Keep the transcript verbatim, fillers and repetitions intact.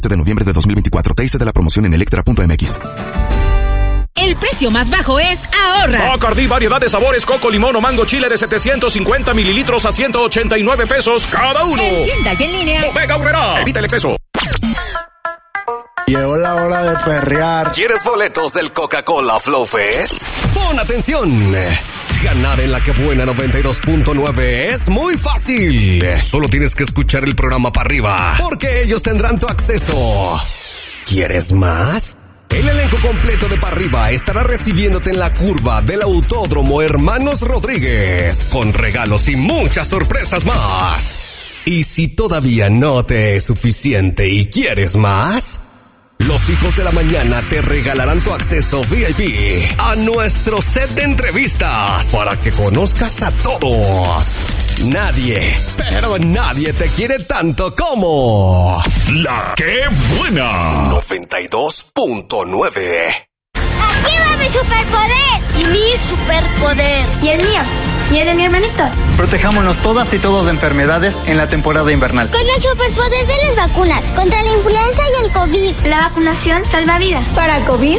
de noviembre de dos mil veinticuatro. T I C de la promoción en electra punto m x. El precio más bajo es ahorra. Bacardí, variedad de sabores, coco, limón o mango chile de setecientos cincuenta mililitros a ciento ochenta y nueve pesos cada uno. En tienda y en línea. Bodega Aurrerá. Evita el exceso. Llegó la hora de perrear. ¿Quieres boletos del Coca-Cola Flow Fest? Pon atención. Ganar en la que buena noventa y dos punto nueve es muy fácil. Solo tienes que escuchar el programa para arriba, porque ellos tendrán tu acceso. ¿Quieres más? El elenco completo de Pa' Arriba estará recibiéndote en la curva del Autódromo Hermanos Rodríguez, con regalos y muchas sorpresas más. Y si todavía no te es suficiente y quieres más, los hijos de la mañana te regalarán tu acceso V I P a nuestro set de entrevistas para que conozcas a todos. Nadie, pero nadie te quiere tanto como La Que Buena noventa y dos punto nueve. ¡Aquí va mi superpoder! Y mi superpoder. Y el mío. Y el de mi hermanito. Protejámonos todas y todos de enfermedades en la temporada invernal. Con el superpoder de las vacunas contra la influenza y el COVID. La vacunación salva vidas. Para COVID